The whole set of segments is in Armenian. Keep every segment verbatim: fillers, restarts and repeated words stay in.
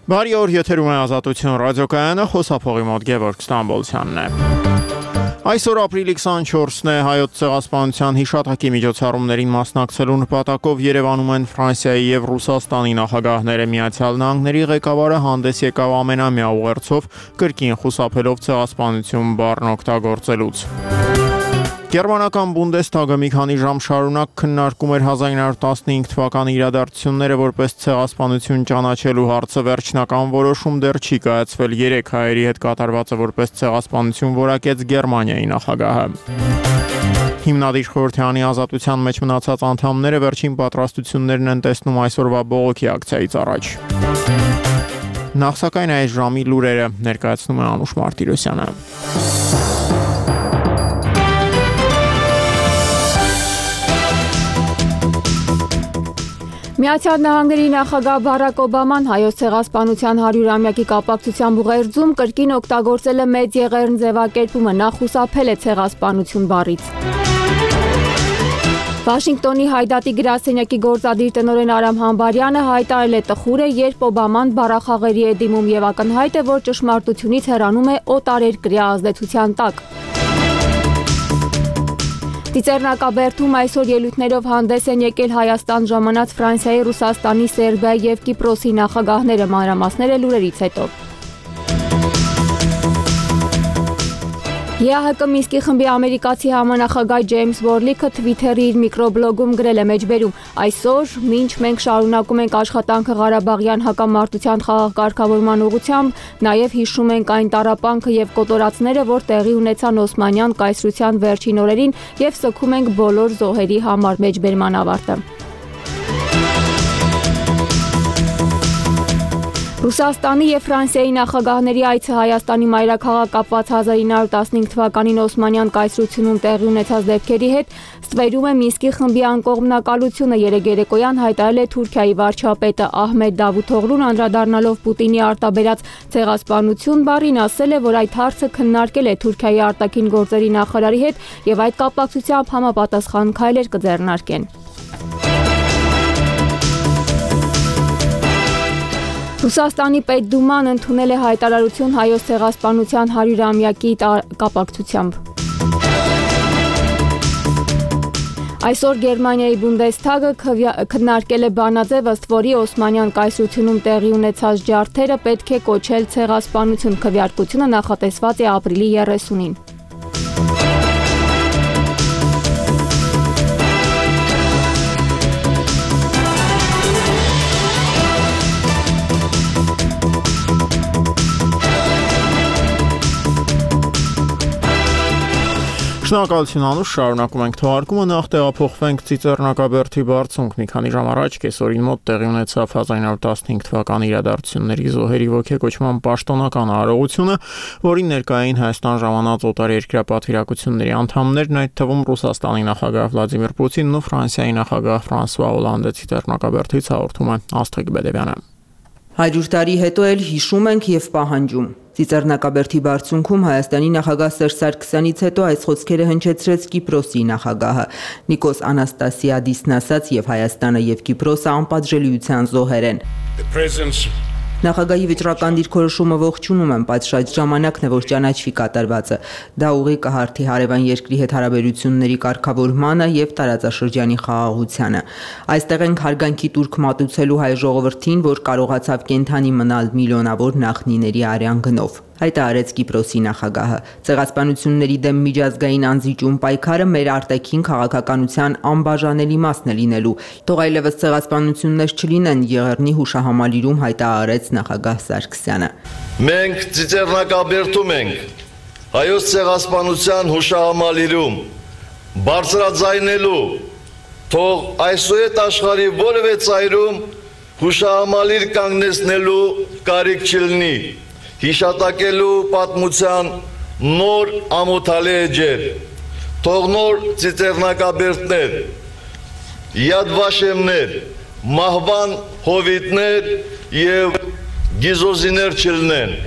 Բարի օր, եթերում է Ազատություն ռադիոկայանը, խոսափողի մոտ Գևորգ Ստամբոլցյանն է։ Այսօր ապրիլի քսանչորսն է, հայոց ցեղասպանության հիշատակի միջոցառումներին մասնակցելու նպատակով Երևանում են Ֆրանսիայի եւ Ռուսաստանի նախագահները։ Միացյալ Նահանգների ղեկավարը հանդես եկավ ամենամյա ուղերձով, կրկին խուսափելով ցեղասպանություն բառն օգտագործելուց։ Գերմանական Բունդեսթագը մի քանի ժամ շարունակ քննարկում էր հազար ինը հարյուր տասնհինգ թվականի իրադարձությունները որպես ցեղասպանություն ճանաչելու հարցը, վերջնական որոշում դեռ չի կայացվել։ Երեք հայերի հետ կատարվածը որպես ցեղասպանություն որակեց Գերմանիայի նախագահը։ Հիմնադիր խորհրդարանի Ազատության մեջ մնացած անդամները վերջին պատրաստություններն են տեսնում այսօրվա բողոքի ակցիայից առաջ։ Նախ սակայն այս ժամի լուրերը ներկայացնում է Անուշ Մարտիրոսյանը։ Միացյալ Նահանգների նախագահ Բարակ Օբաման հայոց ցեղասպանության հարյուրամյակի կապակցությամբ ուղերձում կրկին օգտագործել է մեծ եղերն ձևակերպումը, նա խուսափել է ցեղասպանություն բառից։ Վաշինգտոնի Հայդատի գրասենյակի գործադիր տնօրեն Արամ Համբարյանը հայտարարել է տխուր է, երբ Օբաման բառախաղերի է դիմում եւ ակնհայտ է, որ ճշմարտությունից հեռանում է օտարերկրյա ազդեցության տակ։ Ծիծեռնակաբերդում այսօր ելույթներով հանդես են եկել Հայաստան ժամանած Ֆրանսիայի, Ռուսաստանի, Սերբիայի եւ Կիպրոսի նախագահները, մանրամասները լուրերից հետո։ ԵԱՀԿ Մինսկի խմբի ամերիկացի համանախագահ Ջեյմս Որլիքը Թվիթերի իր միկրոբլոգում գրել է մեջբերում. այսօր, մինչ մենք շարունակում ենք աշխատանքը Ղարաբաղյան հակամարտության խաղաղ կարգավորման ուղղությամբ, նաև հիշում ենք այն տառապանքը եւ կոտորածները, որ տեղի ունեցան Օսմանյան կայսրության վերջին օրերին եւ սգում ենք բոլոր զոհերի համար, մեջբերման ավարտը։ Ռուսաստանի եւ Ֆրանսիայի նախագահների այցը Հայաստանի մայրաքաղաք կապված հազար ինը հարյուր տասնհինգ թվականին Օսմանյան կայսրությունում տեղի ունեցած դեպքերի հետ ստվերում է Մինսկի խմբի անկողմնակալությունը, երեկ երեկոյան հայտարարել է Թուրքիայի վարչապետը Ահմեդ Դավութօղլուն, անդրադառնալով Պուտինի արտաբերած ցեղասպանություն բառին, ասել է, որ այդ հարցը քննարկել է Թուրքիայի արտաքին գործերի նախարարի հետ եւ այդ կապակցությամբ համապատասխան քայլեր կձեռնարկեն։ Ռուսաստանի Պետդուման ընդունել է հայտարարություն հայոց ցեղասպանության հարյուրամյակի կապակցությամբ։ Այսօր Գերմանիայի Բունդեսթագը քննարկել է բանաձև, ըստ որի Օսմանյան կայսրությունում տեղի ունեցած ջարդերը պետք է կոչել ցեղասպանություն, քվեարկությունը նախատեսված է ապրիլի երեսունին։ Շնորհակալություն Անուշ, շարունակում ենք թողարկումը, նախ տեղափոխվենք Ծիծեռնակաբերդի բարձունք։ Մի քանի ժամ առաջ կեսօրին մոտ տեղի ունեցավ հազար ինը հարյուր տասնհինգ թվականի իրադարձությունների զոհերի ոգեկոչման պաշտոնական արարողությունը, որին ներկայ էին Հայաստան ժամանած օտարերկրյա պատվիրակությունների անդամներն, այդ թվում Ռուսաստանի նախագահ Վլադիմիր Պուտինն ու Ֆրանսիայի նախագահ Ֆրանսուଆ Օլանդը։ Ծիծեռնակաբերդից հաղորդում է Աստղիկ Բեդևյանը։ Հարյուր տարի հետո էլ հիշում ենք եւ պահանջում։ Ծիծեռնակաբերդի բարձունքում Հայաստանի նախագահ Սերժ Սարգսյանից հետո այս խոսքերը հնչեցրեց Կիպրոսի նախագահը։ Նիկոս Անաստասիադիսն ասաց, եւ Հայաստանը եւ Կիպրոսը անպատժելիության զոհեր են։ Նախագահի վճռական դիրքորոշումը ողջունում եմ, բայց շատ ժամանակն է, որ ճանաչվի կատարվածը։ Դա ուղի կհարթի հարևան երկրի հետ հարաբերությունների կարգավորմանը եւ տարածաշրջանի խաղաղությանը։ Այստեղ ենք հարգանքի տուրք մատուցելու հայ ժողովրդին, որ կարողացավ կենթանի մնալ միլիոնավոր նախնիների արյան գնով։ Հայտարարեց Կիպրոսի նախագահը։ Ցեղասպանությունների դեմ միջազգային անձիջում պայքարը մեր արտաքին քաղաքականության անբաժանելի մասն է լինելու։ Թող այլևս ցեղասպանություններ չլինեն, եղեռնի հուշահամալիրում հայտարարեց նախագահ Սարգսյանը։ Մենք Ծիծեռնակաբերդում ենք հայոց ցեղասպանության հուշահամալիրում բարձրաձայնելու, թող այսուհետ աշխարհի որևէ ծայրում հուշահամալիր կանգնեցնելու կարիք չլինի։ Հիշատակելու պատմության նոր ամոթալի էջեր, թող նոր ծիծեռնակաբերդներ, յադվաշեմներ, մահվան հովիտներ եւ գիզոզիներ չլինեն։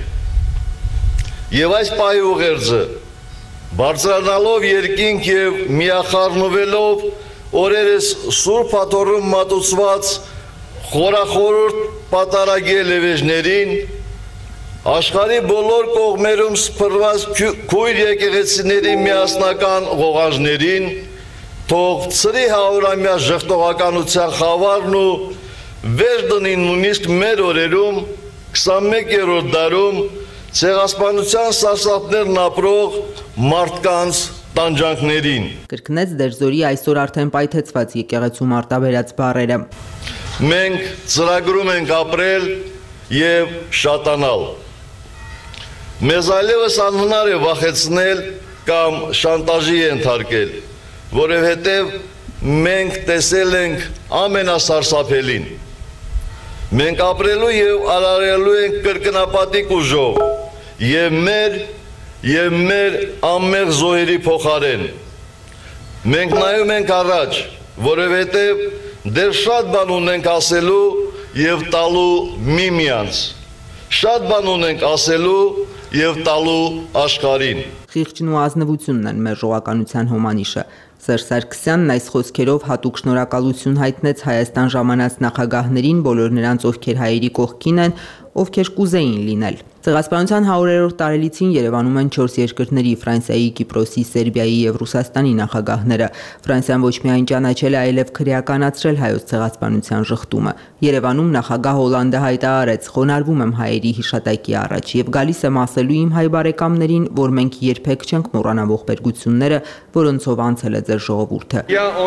Եվ այս պահի ուղերձը բարձրանալով երկինք եւ միախառնվելով օրերս Սուրբ Հաթոռում մատուցված խորախորուրդ պատարագի լևեջներին, աշխարհի բոլոր կողմերում սփռված քույր եկեղեցիների միասնական ղողանջներին, թող ծրի հարյուրամյա ժխտողականության խավարն ու վեր դնին նույնիսկ մեր օրերում, քսանմեկերորդ դարում ցեղասպանության սարսափներն ապրող մարդկանց տանջանքներին։ Կրկնեց Դերձորի այսօր արդեն պայթեցված եկեղեցու մարտավերած բառերը։ Մենք ծրագրում ենք ապրել եւ շատանալ։ Մեզ այլևս անհնար է վախեցնել կամ շանտաժի ենթարկել, որովհետև մենք տեսել ենք ամենասարսափելին։ Մենք ապրելու եւ արարելու ենք կրկնապատիկ ուժով եւ մեր եւ մեր ամեղ զոհերի փոխարեն։ Մենք նայում ենք առաջ, որովհետև դեռ շատ բան ունենք ասելու եւ տալու միմյանց։ Շատ բան ունենք ասելու եւ տալու աշխարհին։ Խիղճն ու ազնվությունն են մեր ժողականության հոմանիշը։ Սերժ Սարգսյանն այս խոսքերով հատուկ շնորհակալություն հայտնեց Հայաստան ժամանած նախագահներին, բոլոր նրանց, ովքեր հայերի կողքին են, ովքեր կուզեին լինել։ Ցեղասպանության հարյուրերորդ տարելիցին Երևանում են չորս երկրների՝ Ֆրանսիայի, Կիպրոսի, Սերբիայի եւ Ռուսաստանի նախագահները։ Ֆրանսիան ոչ միայն ճանաչել է, այլև քրեականացրել հայոց ցեղասպանության ժխտումը։ Երևանում նախագահ Հոլանդը հայտարարեց. «Խոնարհվում եմ հայերի հիշատակի առաջ եւ գալիս եմ ասելու իմ հայ բարեկամներին, որ մենք երբեք չենք մոռանա ողբերգությունները, որոնցով անցել է ձեր ժողովուրդը»։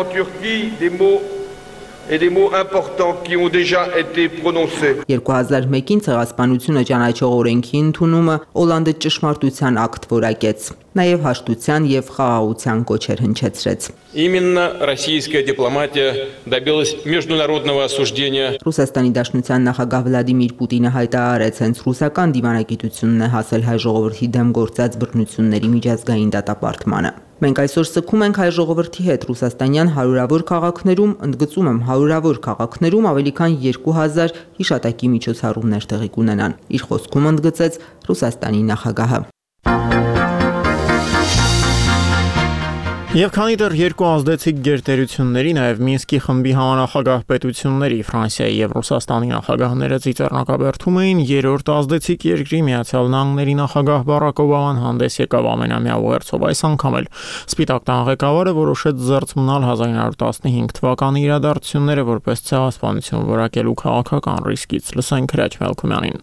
Et des mots importants qui ont déjà été prononcés. երկու հազար մեկին ցեղասպանությունը ճանաչող օրենքի ընդունումը Հոլանդը ճշմարտության ակտ որակեց, նաև հաշտության եւ խաղաղության կոչեր հնչեցրեց։ Именно российская дипломатия добилась международного осуждения. Ռուսաստանի Դաշնության նախագահ Վլադիմիր Պուտինը հայտարարեց, հենց ռուսական դիվանագիտությունն է հասել հայ ժողովրդի դեմ գործած բռնությունների միջազգային դատապարտմանը։ Մենք այսօր սգում ենք հայ ժողովրդի հետ ռուսաստանյան հարյուրավոր քաղաքներում, ընդգծում եմ հարյուրավոր քաղաքներում ավելի քան երկու հազար հիշատակի միջոցառումներ տեղի կունենան, իր խոսքում ընդգծեց Ռուսաստանի նախագահը։ Եվ քանի դեռ երկու ազդեցիկ գերտերությունների, նաև Մինսկի խմբի համանախագահ պետությունների Ֆրանսիայի եւ Ռուսաստանի նախագահները ծիծեռնակաբերդում էին, երրորդ ազդեցիկ երկրի Միացյալ Նահանգների նախագահ Բարակ Օբաման հանդես եկավ ամենամյա ուղերձով այս անգամ էլ։ Սպիտակ տան ղեկավարը որոշեց զերծ մնալ հազար իննյակ հարյուր տասնհինգ թվականի իրադարձությունները որպես ցեղասպանություն որակելու քաղաքական ռիսկից։ Լսենք Հրաչ Մելքումյանին։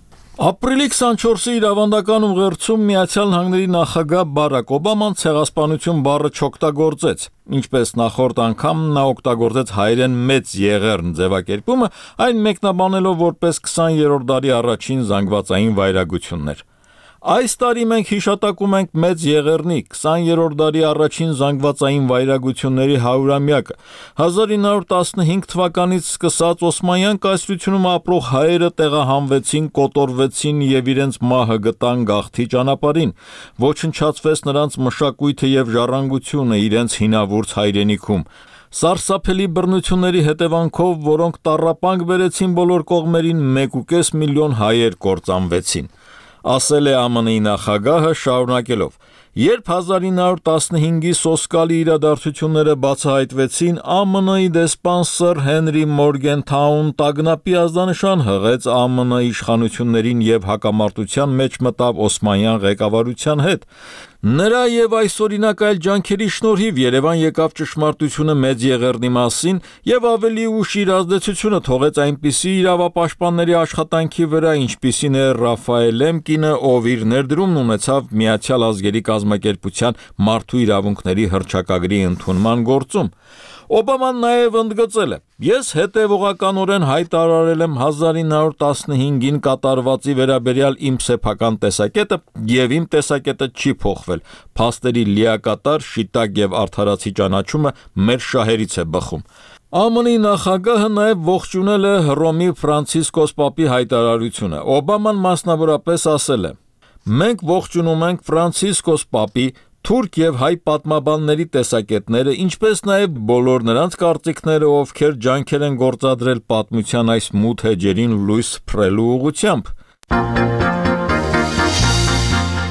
Ապրիլի քսանչորսի իր ավանդական ուղերձում Միացյալ Նահանգների նախագահ Բարակ Օբաման ցեղասպանություն բառը չօգտագործեց, ինչպես նախորդ անգամ նա օգտագործեց հայերեն մեծ եղեռն ձևակերպումը, այն մեկնաբանելով որպես քսաներորդ դարի առաջին զանգվածային վայրագություններ։ Այս տարի մենք հիշատակում ենք մեծ եղեռնի քսաներորդ դարի առաջին զանգվածային վայրագությունների հարյուրամյակը։ հազար իննյակ հարյուր տասնհինգ թվականից սկսած Օսմանյան կայսրությունում ապրող հայերը տեղահանվեցին, կոտորվեցին եւ իրենց մահը գտան գաղթի ճանապարհին։ Ոչնչացվեց նրանց մշակույթը եւ ժառանգությունը իրենց հինավուրց հայրենիքում։ Սարսափելի բռնությունների հետևանքով, որոնք տառապանք բերեցին բոլոր կողմերին, մեկ ու կես միլիոն հայեր կործանվեցին։ Ասել է Ամն ի նախագահը շարունակելով. Երբ հազար իննյակ հարյուր տասնհինգի սոսկալի իրադարձությունները բացահայտվեցին, ԱՄՆ-ի դեսպան սըր Հենրի Մորգենթաուն տագնապի ազդանշան հղեց ԱՄՆ իշխանություններին եւ հակամարտության մեջ մտավ Օսմանյան ղեկավարության հետ։ Նրա եւ այսօրինակ այլ ջանքերի շնորհիվ Երևան եկավ ճշմարտությունը մեծ եղեռնի մասին եւ ավելի ուշ իր ազդեցությունը թողեց այնպիսի իրավապաշտպանների աշխատանքի վրա, ինչպիսին է Ռաֆայել Լեմկինը, ով իր ներդրումն ունեցավ Միացյալ Ազգերի կազմակերպության մարդու իրավունքների հռչակագրի ընդունման գործում։ Օբաման նաև ընդգծել է. Ես հետևողականորեն հայտարարել եմ հազար իննյակ հարյուր տասնհինգին կատարվածի վերաբերյալ իմ սեփական տեսակետը եւ իմ տեսակետը չի փոխվել։ Փաստերի լիակատար, շիտակ եւ արդարացի ճանաչումը մեր շահերից է բխում։ ԱՄՆ-ի նախագահը նաև ողջունել է Հռոմի Ֆրանցիսկոս Պապի հայտարարությունը։ Օբաման մասնավորապես ասել է. Մենք ողջունում ենք Ֆրանցիսկոս Պապի թուրք եւ հայ պատմաբանների տեսակետները, ինչպես նաև բոլոր նրանց կարծիքները, ովքեր ջանքեր են գործադրել պատմության այս մութ էջերին լույս փռելու ուղղությամբ։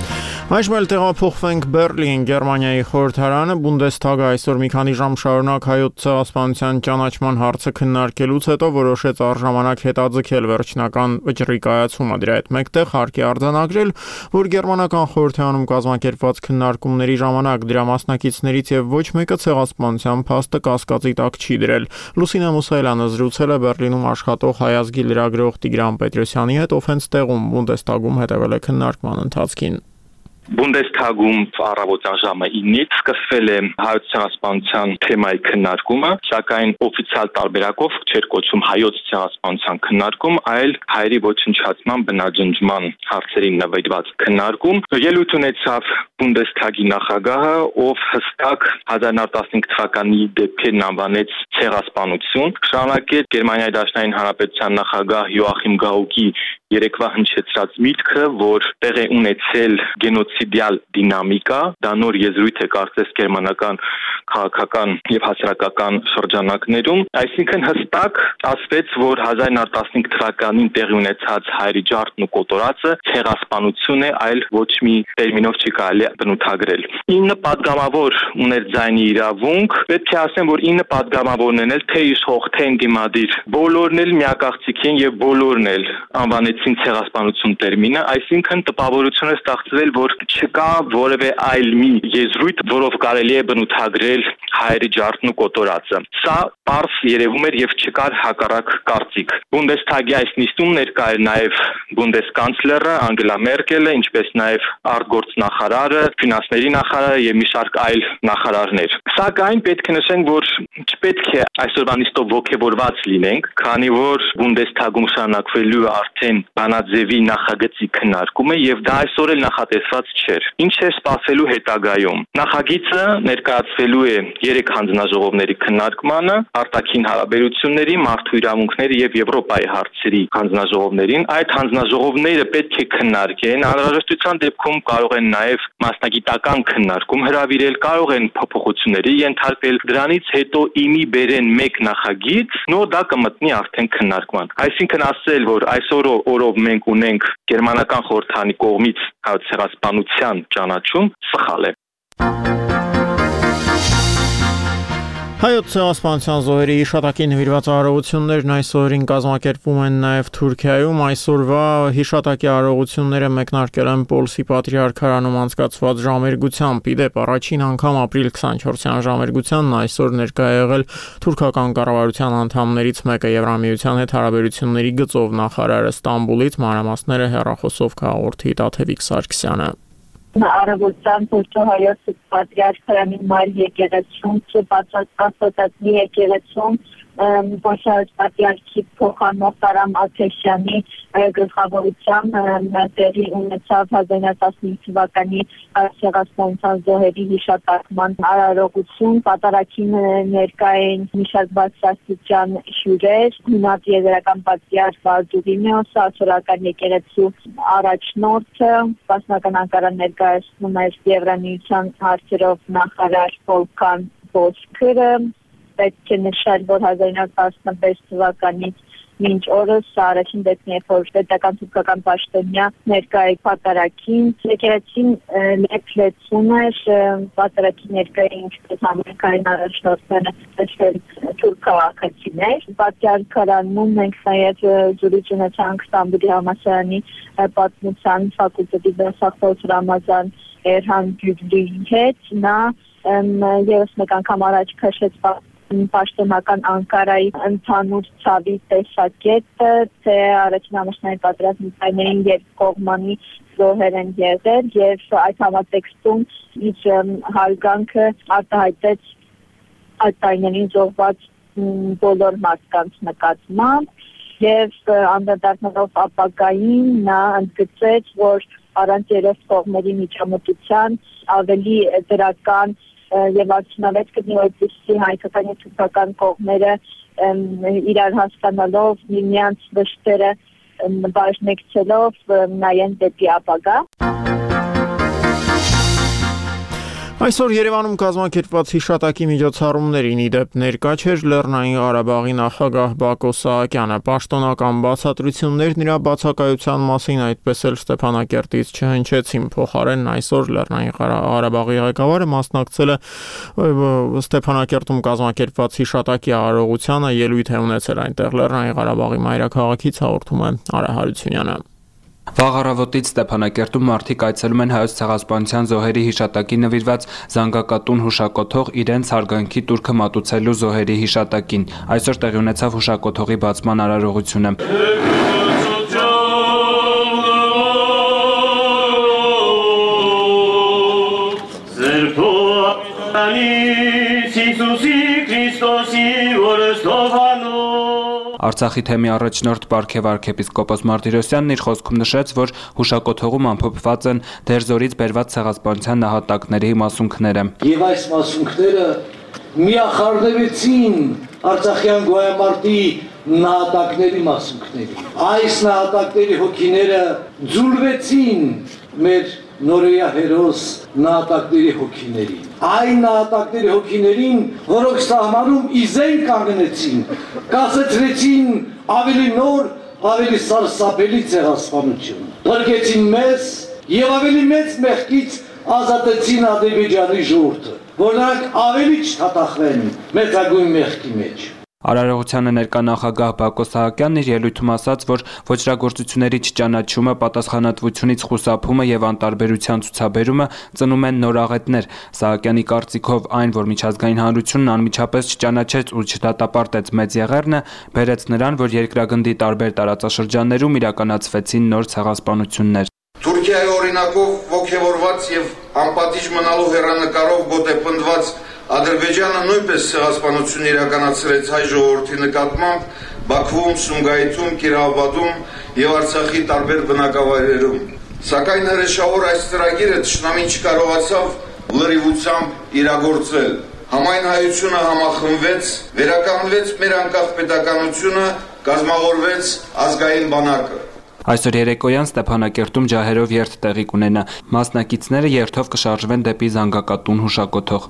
Այժմ էլ տեղափոխվենք Բերլին, Գերմանիայի խորհրդարանը Բունդեսթագը այսօր մի քանի ժամ շարունակ հայոց ցեղասպանության ճանաչման հարցը քննարկելուց հետո որոշեց առժամանակ հետաձգել վերջնական վճռի կայացումը։ Դրա հետ մեկտեղ հարկ է արձանագրել, որ գերմանական խորհրդարանում կազմակերպված քննարկումների ժամանակ դրա մասնակիցներից եւ ոչ մեկը ցեղասպանության փաստը կասկածի տակ չի դրել։ Լուսինա Մուսայելյանը զրուցել է Բերլինում աշխատող հայ ազգի լրագրող Տիգրան Պետրոսյանի հետ, ով հենց տեղում Բունդեսթագում հետևել է քննարկման ընթացքին։ Բունդեսթագում առավոտյան ժամը ինից սկսվել է հայոց ցեղասպանության թեմայի քննարկումը, սակայն օֆիցիալ տարբերակով չէր կոչվում հայոց ցեղասպանության քննարկում, այլ հայերի ոչնչացման բնաջնջման հարցերին նվիրված քննարկում։ Ելույթ ունեցավ Բունդեսթագի նախագահը, ով հստակ հազար նավթ տասնհինգ թվականի դեպքերն անվանեց ցեղասպանություն, շարունակեց Գերմանիայի Դաշնային Հանրապետության նախագահ Յոախիմ Գաուկի երեկվա հնչեցրած միտքը, որ տեղ է ունեցել գենոցիդիալ դինամիկա, դա նոր եզրույթ է կարծես գերմանական քաղաքական եւ հասարակական շրջանակներում, այսինքն հստակ ասվեց, որ հազար նավթ տասնհինգ թվականին տեղի ունեցած հայերի ջարդն ու կոտորածը ցեղասպանություն է, այլ ոչ մի տերմինով չի կարելի բնութագրել։ ինը падգամավոր ուներ ձայնի իրավունք, պետք է ասեմ, որ ինը падգամավորն էլ թե իշխող, թե ընդդիմադիր, բոլորն էլ միակաղցիկ են եւ բոլորն էլ անվանեցին ցեղասպանություն տերմինը, այսինքն տպավորություն է ստեղծվել, որ չկա որևէ այլ մի եզրույթ, որով կարելի է բնութագրել հայերի ջարդն ու կոտորածը։ Սա պարզ երևում էր եւ չկար հակառակ կարծիք։ Բունդեսթագի այս նիստում ներկա էր նաեւ բունդեսկանցլերը Անգելա Մերկելը, ինչպես նաեւ արտգործնախարարը, ֆինանսների նախարարը եւ մի շարք այլ նախարարներ։ Սակայն պետք է նշենք, որ չպետք է այսօրվա նիստով ողջևորված լինենք, քանի որ Բունդեսթագում շարունակվելու է արդեն բանաձևի նախագծի քննարկումը եւ դա այսօր էլ նախատեսված չէր։ Ինչ է սպասելու հետագայում։ Նախագիծը ներկայացվելու է երեք հանձնաժողովների քննարկմանը, արտաքին հարաբերությունների, մարդու իրավունքների եւ Եվրոպայի հարցերի հանձնաժողովներին։ Այդ հանձնաժողովները պետք է քննարկեն, անհրաժեշտության դեպքում կարող են նաեւ մասնագիտական քննարկում հրավիրել, կարող են փոփոխությունների ենթարկվել, դրանից հետո իմի բերեն մեկ նախագիծ, նո դա կմտնի արդեն քննարկման։ Այսինքն ասել, որ այսօր օրով մենք ունենք գերմանական խորհրդարանի կողմից հայոց ցեղասպանության ճանաչում, սխալ է։ Հայոց ցեղասպանության զոհերի հիշատակին նվիրված արարողություններն այսօրին կազմակերպվում են նաև Թուրքիայում։ Այսօրվա հիշատակի արարողությունները մեկնարկել են Պոլսի Պատրիարքարանում անցկացված ժամերգությամբ։ Իդեպ առաջին անգամ ապրիլ քսանչորսյան ժամերգությանն այսօր ներկա է եղել թուրքական կառավարության անդամներից մեկը Եվրամիության հետ հարաբերությունների գծով նախարարը Ստամբուլից, մանրամասները հեռախոսով կհաղորդի Տաթևիկ Սարգսյանը։ Արևոստան փոստո հայոց պատրիարքարանի մայր եկեղեցում, պատրաստվածի եկեղեցում, Բաշարած պատրիարքի փոխանցող Տարամ Աթեշյանի գլխավորությամբ տեղի ունեցավ հազար նավթ տասնհինգ թվականի ցեղասպանության զոհերի հիշատակման արարողություն, պատարագին ներկա էին մի շարք բարձրաստիճան հյուրեր, Հունատ եզրական պատրիարք Վարդուղիմեոսը, ասորական եկեղեցու առաջնորդը, Պաշտոնական Անկարան ներկայացնում էր Եվրամիության հարցերով նախարար Վոլկան Բոսկրը, պետք է նշել, որ հազար նավթ տասնվեց թվականից մինչ օրս առաջին դեպքն է, որ պետական թուրքական պաշտոնյա ներկա է պատարագին, եկեղեցին լեփլեցում էր, պատարագի ներկա է ինչպես ամերիկային առաջնորդները, այսպես թուրք քաղաքացիներ։ Պատրիարքարանում մենք նաև զրույց ունեցանք Ստամբուլի համալսարանի պատմության ֆակուլտետի դասախոս Ռամազան Էրհան Գյուլիի հետ, նա ևս մեկ անգամ առաջ քաշեց պաշտոնական Անկարայի ընդհանուր ցավի տեսակետը, թե առաջին ամուսնային պատերազմներին եւ կողմանի զոհեր են եղել եւ այդ համատեքստում իր հարգանքը արտահայտեց այդ տարիներին զոհված բոլոր մարդկանց նկատմամբ եւ անդրադառնալով ապագային նա ընդգծեց, որ առանց երեք կողմերի միջամտության ավելի դրական եւ արդյունավետ կլինի, որպեսզի հայկական եւ թուրքական կողմերը իրար հասկանալով միմյանց վշտերը բաժնեկցելով նայեն դեպի ապագա։ Այսօր Երևանում կազմակերպված հիշատակի միջոցառումներին ի դեպ ներկա չէր Լեռնային Ղարաբաղի նախագահ Բակո Սահակյանը։ Պաշտոնական բացատրություններն իր բացակայության մասին այդպես էլ Ստեփանակերտից չհնչեցին։ Փոխարենն այսօր Լեռնային Ղարաբաղի ղեկավարը մասնակցել է Ստեփանակերտում կազմակերպված հիշատակի արարողությանը, ելույթ է ունեցել այնտեղ Լեռնային Ղարաբաղի մայրաքաղաքից, հաղորդում է Արա Հարությունյանը։ Վաղ առավոտից Ստեփանակերտում մարդիկ այցելում են Հայոց ցեղասպանության զոհերի հիշատակի նվիրված զանգակատուն հուշակոթող իրենց հարգանքի տուրքը մատուցելու զոհերի հիշատակին։ Այսօր տեղի ունեցավ հուշակոթողի բացման արարողությունը։ Արցախի թեմի առաջնորդ Պարքև arczepiskopos Martirosyanն իր խոսքում նշեց, որ հուշակոթողում ամփոփված են դերձորից բերված ցեղասպանության նահատակների մասունքները։ Եվ այս մասունքները միախառնվեցին Արցախյան գոյամարտի նահատակների մասունքների։ Այս նահատակների հոգիները ձուլվեցին մեր նորեյա հերոս նահատակների հոգիներին։ Այն նահատակների հոգիներին, որոնք սահմանում իզեն կանգնեցին, կասեցրեցին ավելի նոր, ավելի սարսափելի ցեղասպանություն։ Փրկեցին մեզ եւ ավելի մեծ մեղքից ազատեցին Ադրբեջանի ժողովուրդը, որ նրանք ավելի չթաթախվեն մեծագույն մեղքի մեջ։ Արարողությանը ներկա նախագահ Բակո Սահակյանն իր ելույթում ասաց, որ ոչրագործությունների չճանաչումը, պատասխանատվությունից խուսափումը եւ անտարբերության ցուցաբերումը ծնում են նոր աղետներ։ Սահակյանի կարծիքով այն, որ միջազգային հանրությունն անմիջապես չճանաչեց ու չդատապարտեց մեծ եղեռնը, բերեց նրան, որ երկրագնդի տարբեր տարածաշրջաններում իրականացվեցին նոր ցեղասպանություններ։ Թուրքիայի օրինակով ողջևորված եւ անպատիժ մնալու հերանեկարով գոտեպնդված Ադրբեջանը նույնպես ցեղասպանություն իրականացրեց հայ ժողովրդի նկատմամբ Բաքվում, Սումգայիթում, Կիրովաբադում եւ Արցախի տարբեր բնակավայրերում։ Սակայն հրեշավոր այս ծրագիրը թշնամին չկարողացավ լրիվությամբ իրագործել։ Համայն հայությունը համախմբվեց, վերականգնվեց մեր անկախ պետականությունը, կազմավորվեց ազգային բանակը։ Այսօր երեկոյան Ստեփանակերտում ջահերով երթ տեղի կունենա։ Մասնակիցները երթով կշարժվեն դեպի զանգակատուն հուշակոթող։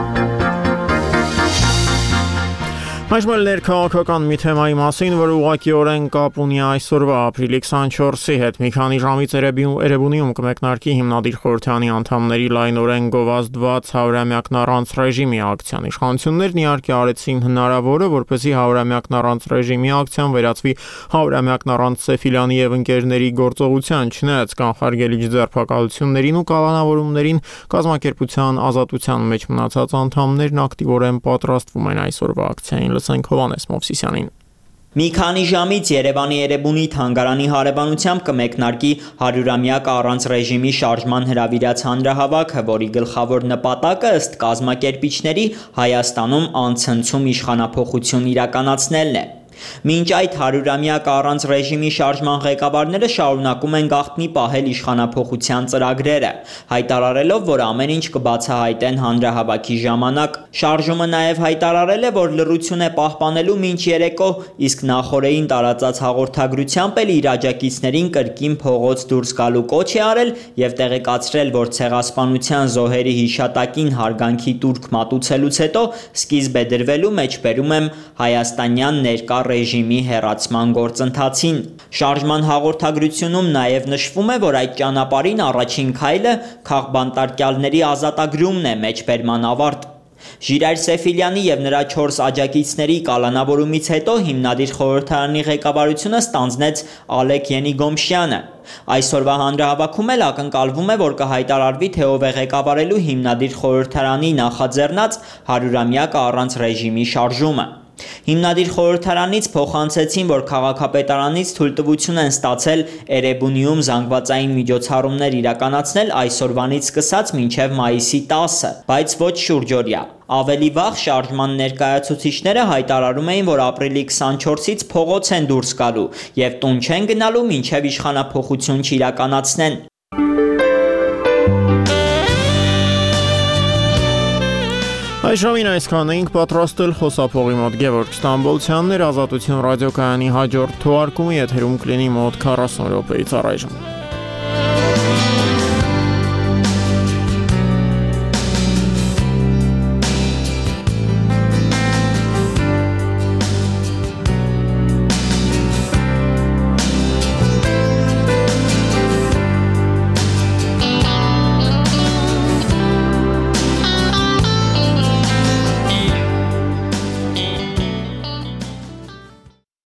Այժմ էլ ներքաղաքական մի թեմայի մասին, որ ուղղակիորեն կապ ունի այսօրվա ապրիլի քսանչորսի հետ։ Մի քանի ժամից Էրեբունիում կմեկնարկի հիմնադիր խորհրդանի անդամների լայնորեն գովազդված հարյուրամյակն առանց ռեժիմի ակցիան։ Իշխանություններն իհարկե արեցին հնարավորը, որպեսզի հարյուրամյակն առանց ռեժիմի ակցիան վերածվի հարյուրամյակն առանց Սեֆիլյանի եւ ընկերների գործողության, չնայած կանխարգելիչ ձերբակալություններին ու կալանավորումներին կազմակերպության ազատության մեջ մնացած անդամներն ակտիվորեն պատրաստվում են այսօրվա ակցիային։ Լսենք Հովհաննես Մովսիսյանին։ Մի քանի ժամից Երևանի Էրեբունի թանգարանի հարևանությամբ կմեկնարկի հարյուրամյակ առանց ռեժիմի շարժման հրավիրած հանրահավաքը, որի գլխավոր նպատակը ըստ կազմակերպիչների Հայաստանում անցնցում իշխանափոխություն իրականացնելն է։ Մինչ այդ հարյուրամյակ առանց ռեժիմի շարժման ղեկավարները շարունակում են գաղտնի պահել իշխանափոխության ծրագրերը, հայտարարելով, որ ամեն ինչ կբացահայտեն հանրահավաքի ժամանակ։ Շարժումը նաև հայտարարել է, որ լռություն է պահպանելու մինչ երեկո, իսկ նախօրեին տարածած հաղորդագրությամբ էլ իր աջակիցներին կրկին փողոց դուրս գալու կոչ է արել եւ տեղեկացրել, որ ցեղասպանության զոհերի հիշատակին հարգանքի տուրք մատուցելուց հետո սկիզբ է դրվելու մեջբերում եմ հայաստանյան ներկա ռեժիմի հեռացման գործընթացին։ Շարժման հաղորդագրությունում նաև նշվում է, որ այդ ճանապարհին առաջին քայլը քաղբանտարկյալների ազատագրումն է մեջբերման ավարտ։ Ժիրայր Սեֆիլյանի եւ նրա չորս աջակիցների կալանավորումից հետո հիմնադիր խորհրդարանի ղեկավարությունը ստանձնեց Ալեք Ենիգոմշյանը։ Այսօրվա հանրահավաքում էլ ակնկալվում է, որ կհայտարարվի, թե ով է ղեկավարելու հիմնադիր խորհրդարանի նախաձեռնած հարյուրամյակ առանց ռեժիմի շարժումը։ Հիմնադիր խորհրդարանից փոխանցեցին, որ քաղաքապետարանից թույլտվություն են ստացել Էրեբունիում զանգվածային միջոցառումներ իրականացնել այսօրվանից սկսած մինչև մայիսի տասը, բայց ոչ շուրջօրյա։ Ավելի վաղ շարժման ներկայացուցիչները հայտարարում էին, որ ապրիլի քսանչորսից փողոց են դուրս գալու եւ տուն չեն գնալու մինչև իշխանափոխություն չիրականացնեն։ Այժմին այսքան էինք պատրաստել խոսափողի մոտ Գևորգ Ստամբոլցյանն էր, Ազատություն ռադիոկայանի հաջորդ թողարկումը եթերում կլինի մոտ քառասուն րոպեից առայժմ։